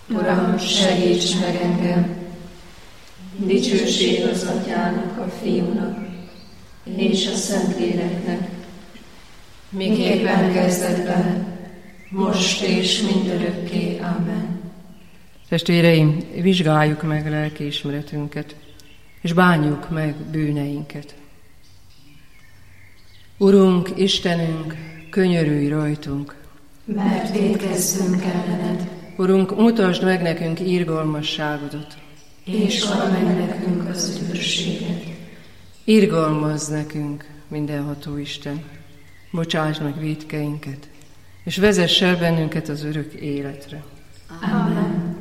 Uram, segíts meg engem! Dicsőség az Atyának, a Fiúnak és a Szentléleknek, miképpen kezdetben, most és mindörökké. Amen. Testvéreim, vizsgáljuk meg lelkiismeretünket, és bánjuk meg bűneinket. Urunk, Istenünk, könyörülj rajtunk, mert vétkeztünk ellened. Urunk, mutasd meg nekünk irgalmasságodat, és add meg nekünk az üdvösséget. Irgalmazz nekünk, mindenható Isten, bocsásd meg vétkeinket, és vezess el bennünket az örök életre. Amen.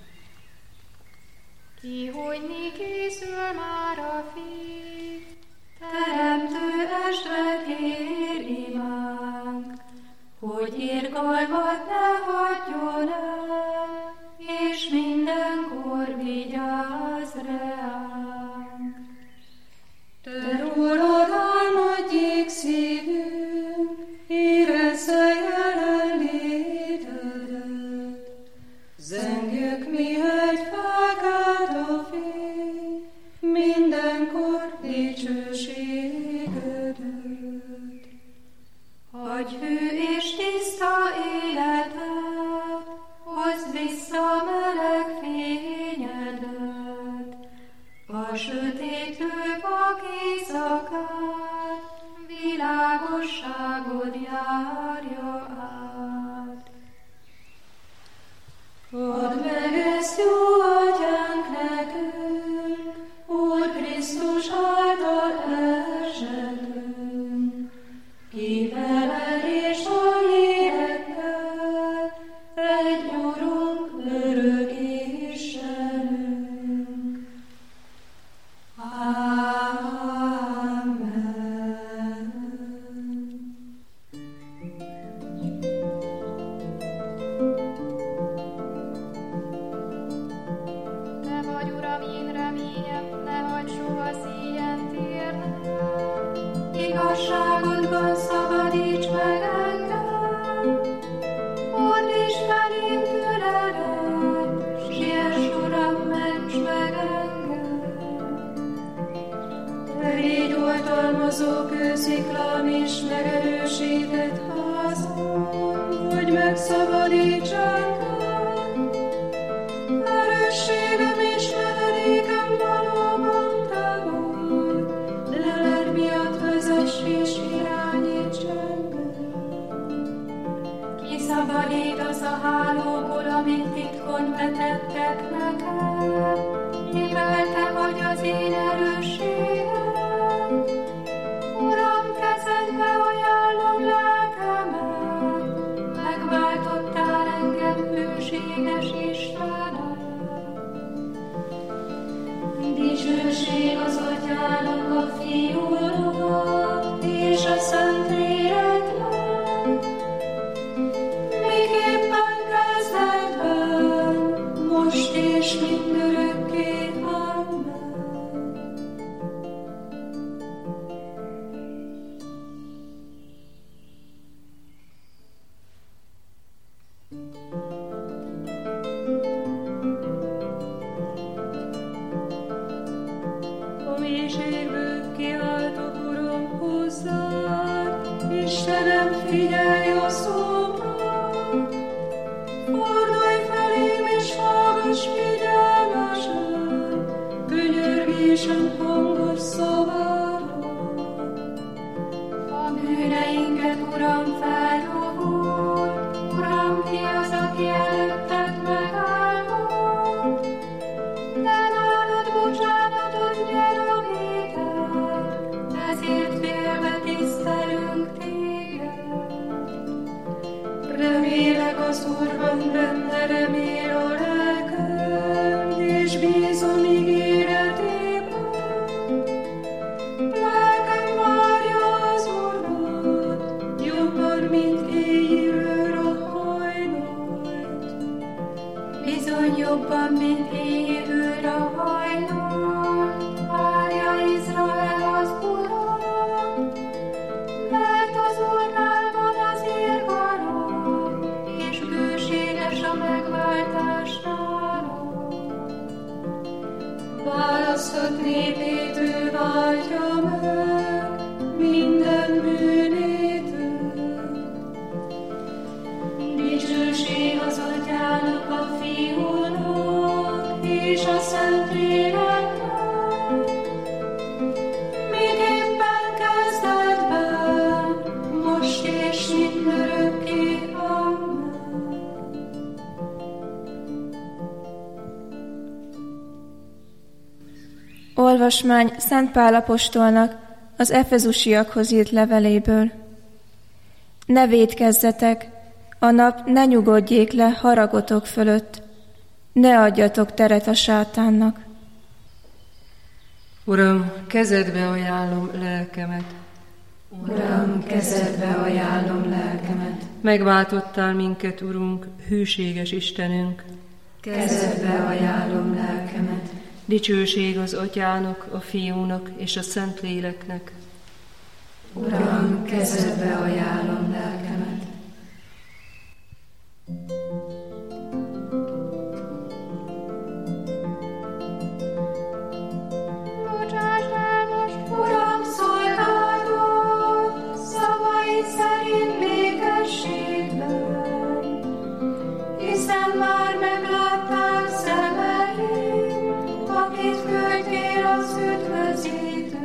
Kihogyni készül már a Fiú, Teremtő estet ér imánk, hogy irgalmat ne hagyjon el, és mindenkor vigyázz ránk. Te rólad álmodjék szívünk, érezze jelenlétedet. Zengjük mi egy felkelt a fény, mindenkor dicsőségedet. Adj hű és tiszta életet, hozd vissza meleg fényedet, a sötétlő vak éjszakát, világosságod járja át. Add meg ezt, jó Atyánk, nekünk, Úr Krisztus által esetünk, ki veled és a lélekkel, egy Urunk, örök Istenünk. Amen. Te vagy, Uram, én reményem, ne hagyd soha szíjen térnem. Igazságodban szabadíts meg engem, fordíts felém füledet, siess, Uram, ments meg engem. Te légy oltalmazó kősziklám és megerősített házam, hogy megszabadíts engem. Erősségem és menedékem valóban te vagy, leled miatt vezess és irányíts engem. Kiszabadítasz a hálóból, amit titkon vetettek nekem, mivel te vagy az én erősségem. Uram, kezedbe ajánlom lelkemet, megváltottál engem hűséges Istenem. Dicsőség az Atyának, a Fiúnak és a Szentléleknek, miképpen kezdetben, most és mindörökké. Amen. A mélységből kiáltok, Uram, hozzád, Istenem, figyelj a szómra. Fordulj felém és hallgass figyelmesen, könyörgésem hangos szavára. A bűneinket, Uram, feldobod, Uram, ki az, aki előtted megállott? De nálad bocsánatot nyer a vétek, ezért félve tisztelünk téged. Remélek az Úrban, benne remél a lelkem, és bízom ígéretében. Lelkem várja az Urat, jobban, mint éjjel a hajnalt. Bizony jobban, mint éjjel a hajnalt, várja Izrael az Urat, mert az Úrnál van az irgalom, és bőséges a megváltásnál. választott népét ő váltja meg, minden bűnétől. Dicsőség az Atyának, a Fiúnak és a Szentléleknek, miképpen kezdetben, most és mindörökké. Amen. Olvasmány Szent Pál apostolnak az efezusiakhoz írt leveléből. Ne vétkezzetek, a nap ne nyugodjék le haragotok fölött, ne adjatok teret a sátánnak. Uram, kezedbe ajánlom lelkemet. Uram, kezedbe ajánlom lelkemet. Megváltottál minket, Urunk, hűséges Istenünk. Kezedbe ajánlom lelkemet. Dicsőség az Atyának, a Fiúnak és a Szentléleknek. Uram, kezedbe ajánlom lelkemet. Bocsásd el most, Uram, szolgálod szavaid szerint békességben, hiszen már meglátták szemeim, akit küldtél az üdvözítőt.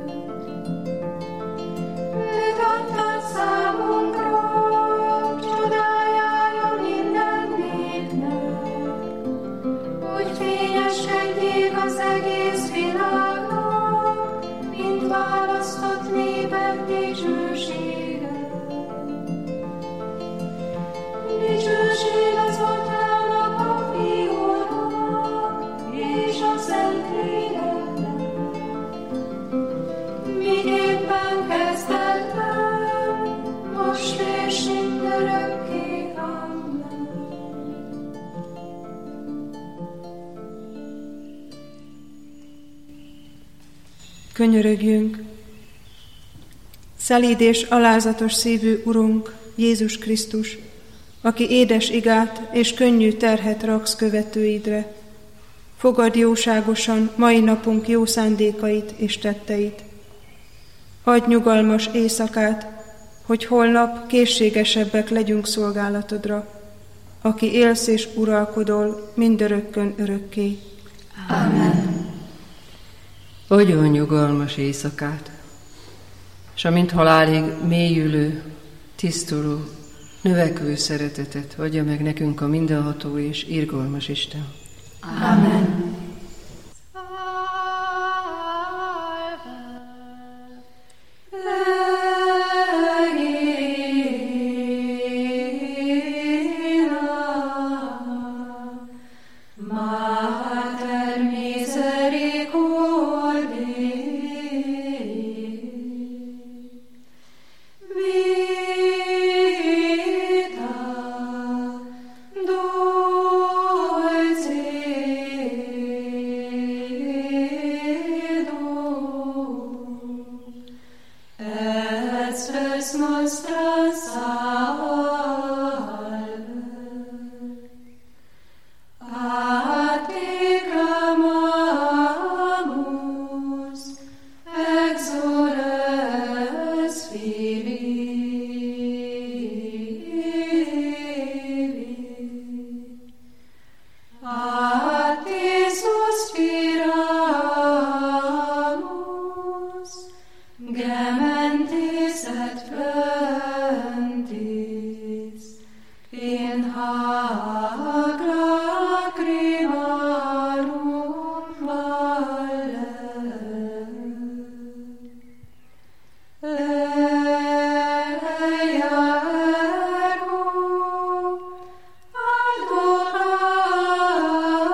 Őt adtad számunkra, csodájára minden népnek, hogy fényeskedjék az egész világnak, mint választott népek dicsősége. Dicsőség az Atyának, a Fiúnak és a Szentléleknek, miképpen kezdetben, most és mindörökké. Amen. Könyörögjünk! Szelíd és alázatos szívű Urunk, Jézus Krisztus, aki édes igát és könnyű terhet raksz követőidre, fogadd jóságosan mai napunk jó szándékait és tetteit. Adj nyugalmas éjszakát, hogy holnap készségesebbek legyünk szolgálatodra, aki élsz és uralkodol mindörökkön örökké. Amen. Adjon nyugalmas éjszakát, és amint halálig mélyülő, tisztuló, növekvő szeretetet adja meg nekünk a mindenható és irgalmas Isten. Amen. Mater misericordiae, vita dulcedo, et spes nostra salve. A te clamamus, exoles Filii. A te suspiramus, gementes et flentes, in hac lacrimarum valle. Eia ergo adorare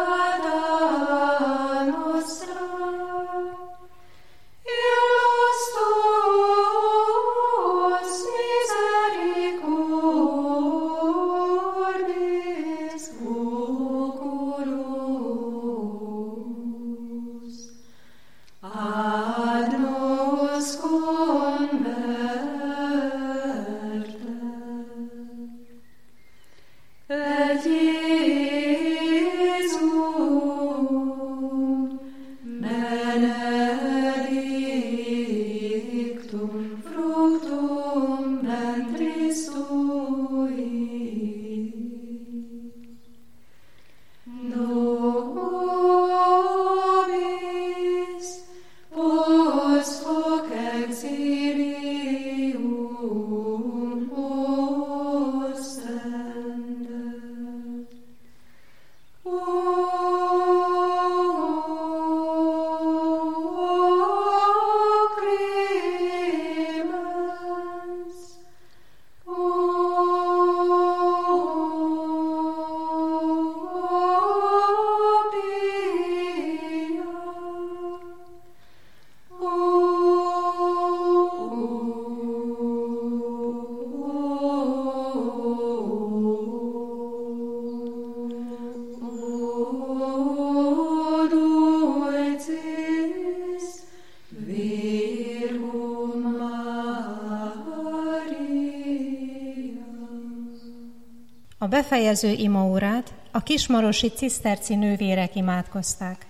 A befejező imaórát a kismarosi ciszterci nővérek imádkozták.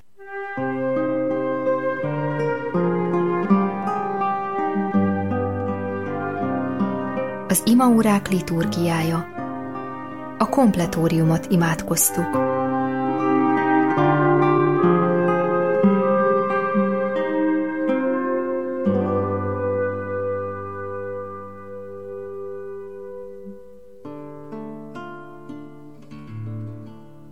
Az imaórák liturgiája. A kompletóriumot imádkoztuk.